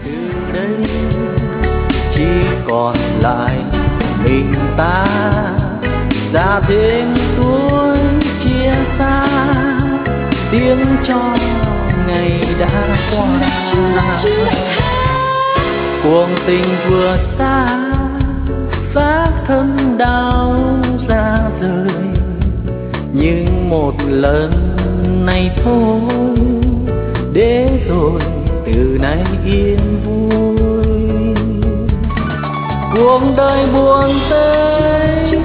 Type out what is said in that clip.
từ đây chỉ còn lại mình ta, già thêm tuổi chia xa, tiếng cho ngày đã qua. Cuộc tình vừa xa, xác thân đau ra rời, nhưng một lần này thôi, để rồi từ nay yên vui. Cuộc đời buồn tơi